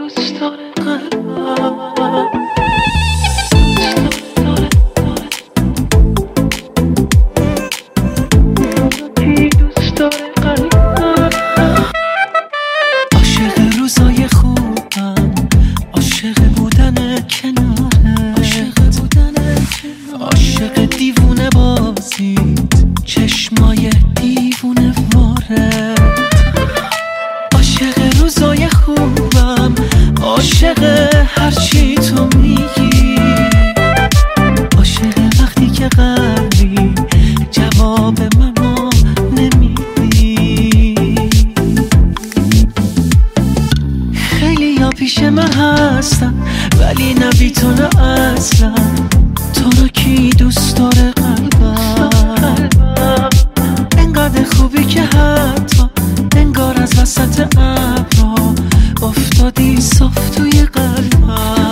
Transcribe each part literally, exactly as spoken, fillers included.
دوست داره قلبم. کی دوست داره قلبم. عاشق روزای خوبم، عاشق بودن کناره، عاشق بودن کناره، عاشق دیوونه بازیت، چشمای دیوونه واره. عاشق روزای خوبم، عاشق هرچی تو میگی، عاشق وقتی که قلبی جواب منو نمیدی. خیلی یا پیش من هستن ولی نبی تو نه اصلا. تو رو کی دوست داره قلبم. انقدر خوبی که حتی انگار از وسط ابرا افتادی صاف توی قلبم.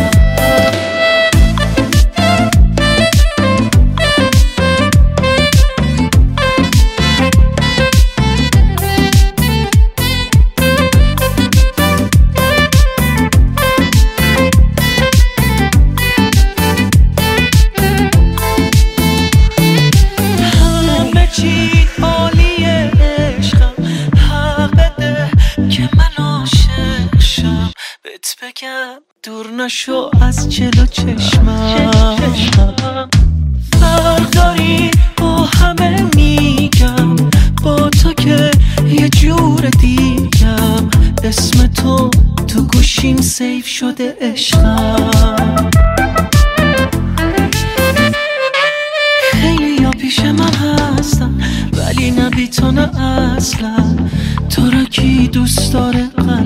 همه چی عالیه عشقم، حق بده که من عاشق شم. بهت بگم دور نشو از جلو چشمم. فرق داری با همه میگم، با تو که یه جور دیگم. اسم تو تو گوشیم سیف شده عشقم. خیلی یا پیش من هستن ولی نبی تو نه اصلا. تو را کی دوست داره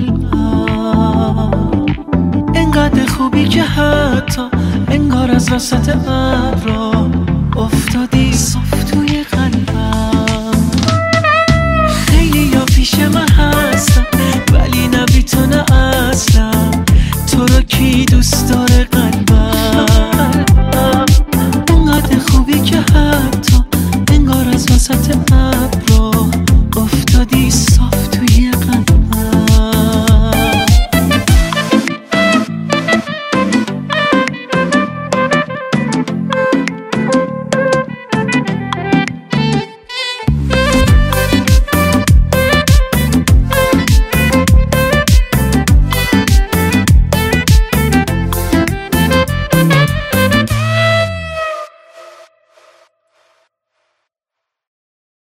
قلبم. انقدر خوبی که حتی انگار از وسط ابرا افتادی صاف توی قلبم. خیلی یا پیش من هستن ولی نبی تو نه اصلا. تو را کی دوست داره قلبم. انقدر خوبی که حتی انگار از وسط ابرا